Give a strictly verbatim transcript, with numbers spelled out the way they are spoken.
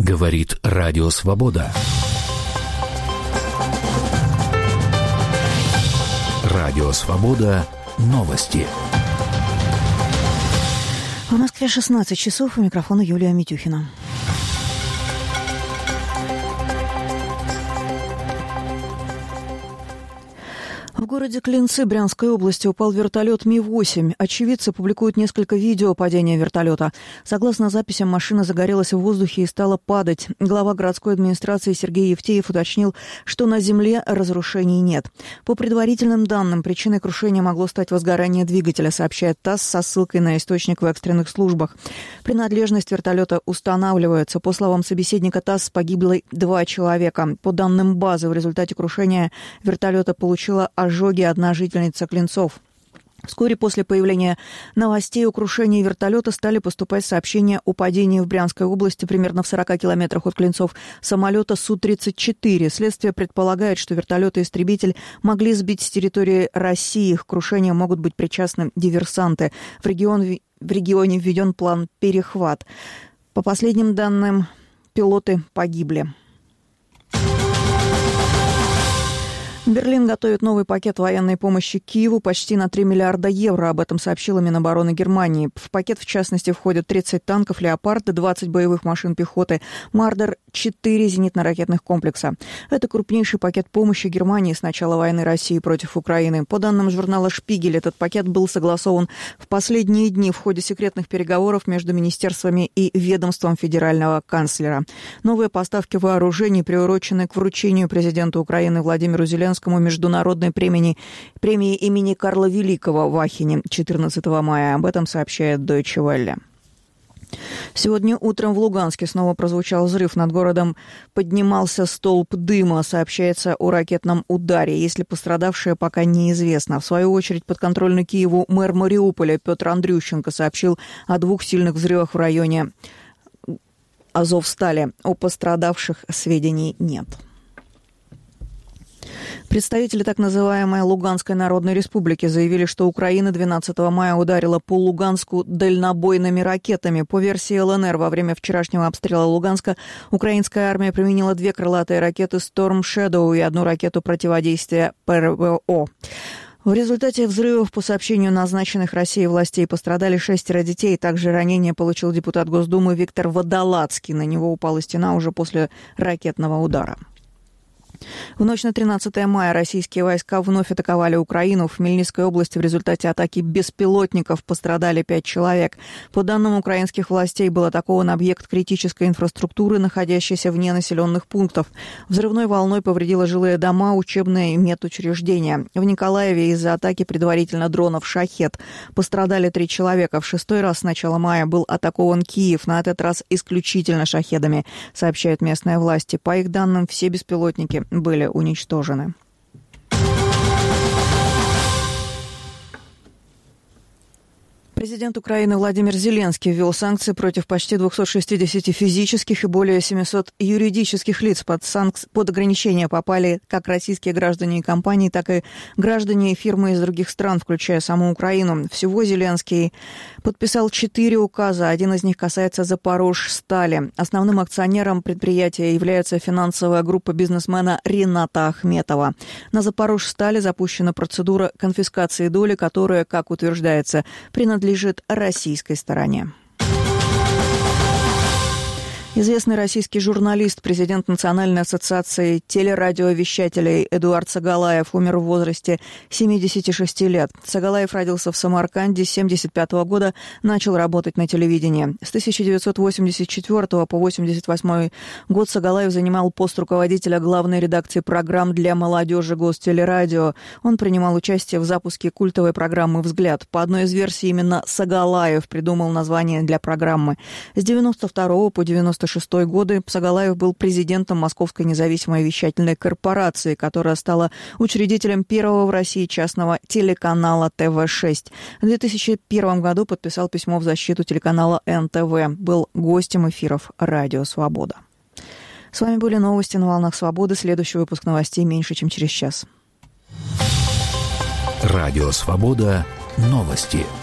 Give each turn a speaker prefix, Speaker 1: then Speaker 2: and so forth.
Speaker 1: Говорит Радио Свобода. Радио Свобода. Новости.
Speaker 2: В Москве шестнадцать часов. У микрофона Юлия Митюхина. В городе Клинцы Брянской области упал вертолет Ми восемь. Очевидцы публикуют несколько видео падения вертолета. Согласно записям, машина загорелась в воздухе и стала падать. Глава городской администрации Сергей Евтеев уточнил, что на земле разрушений нет. По предварительным данным, причиной крушения могло стать возгорание двигателя, сообщает ТАСС со ссылкой на источник в экстренных службах. Принадлежность вертолета устанавливается. По словам собеседника ТАСС, погибло два человека. По данным базы, в результате крушения вертолета получила ожоги одна жительница Клинцов. Вскоре после появления новостей о крушении вертолета стали поступать сообщения о падении в Брянской области примерно в сорока километрах от Клинцов самолета Су тридцать четыре. Следствие предполагает, что вертолет и истребитель могли сбить с территории России. К крушению могут быть причастны диверсанты. В, регион, в регионе введен план «Перехват». По последним данным, пилоты погибли. Берлин готовит новый пакет военной помощи Киеву почти на три миллиарда евро. Об этом сообщила Минобороны Германии. В пакет, в частности, входят тридцать танков «Леопард», двадцать боевых машин пехоты, «Мардер», четыре зенитно-ракетных комплекса. Это крупнейший пакет помощи Германии с начала войны России против Украины. По данным журнала «Шпигель», этот пакет был согласован в последние дни в ходе секретных переговоров между министерствами и ведомством федерального канцлера. Новые поставки вооружений приурочены к вручению президенту Украины Владимиру Зеленскому международной премии, премии имени Карла Великого в Ахене четырнадцатого мая. Об этом сообщает Deutsche Welle. Сегодня утром в Луганске снова прозвучал взрыв. Над городом поднимался столб дыма. Сообщается о ракетном ударе. Если пострадавшие, пока неизвестно. В свою очередь, подконтрольный Киеву мэр Мариуполя Петр Андрющенко сообщил о двух сильных взрывах в районе Азовстали. О пострадавших сведений нет. Представители так называемой Луганской Народной Республики заявили, что Украина двенадцатого мая ударила по Луганску дальнобойными ракетами. По версии эл эн эр, во время вчерашнего обстрела Луганска украинская армия применила две крылатые ракеты Storm Shadow и одну ракету противодействия ПРВО. В результате взрывов, по сообщению назначенных Россией властей, пострадали шестеро детей. Также ранение получил депутат Госдумы Виктор Водолацкий. На него упала стена уже после ракетного удара. В ночь на тринадцатое мая российские войска вновь атаковали Украину. В Хмельницкой области в результате атаки беспилотников пострадали пять человек. По данным украинских властей, был атакован объект критической инфраструктуры, находящийся вне населенных пунктов. Взрывной волной повредило жилые дома, учебные и медучреждения. В Николаеве из-за атаки предварительно дронов «Шахед» пострадали три человека. В шестой раз с начала мая был атакован Киев, на этот раз исключительно «Шахедами», сообщают местные власти. По их данным, все беспилотники были уничтожены. Президент Украины Владимир Зеленский ввел санкции против почти двухсот шестидесяти физических и более семисот юридических лиц. Под, санкци... под ограничения попали как российские граждане и компании, так и граждане и фирмы из других стран, включая саму Украину. Всего Зеленский подписал четыре указа. Один из них касается Запорожстали. Основным акционером предприятия является финансовая группа бизнесмена Рената Ахметова. На Запорожстали запущена процедура конфискации доли, которая, как утверждается, принадлежит лежит российской стороне. Известный российский журналист, президент Национальной ассоциации телерадиовещателей Эдуард Сагалаев умер в возрасте семидесяти шести лет. Сагалаев родился в Самарканде, с семьдесят пятого года начал работать на телевидении. С тысяча девятьсот восемьдесят четвёртого по восемьдесят восьмой год Сагалаев занимал пост руководителя главной редакции программ для молодежи Гостелерадио. Он принимал участие в запуске культовой программы «Взгляд». По одной из версий, именно Сагалаев придумал название для программы. С девяносто второго по девяносто шестой годы Сагалаев был президентом Московской независимой вещательной корпорации, которая стала учредителем первого в России частного телеканала Тэ Вэ шесть. В две тысячи первом году подписал письмо в защиту телеканала Эн Тэ Вэ. Был гостем эфиров «Радио Свобода». С вами были новости на волнах Свободы. Следующий выпуск новостей меньше, чем через час.
Speaker 1: Радио Свобода. Новости.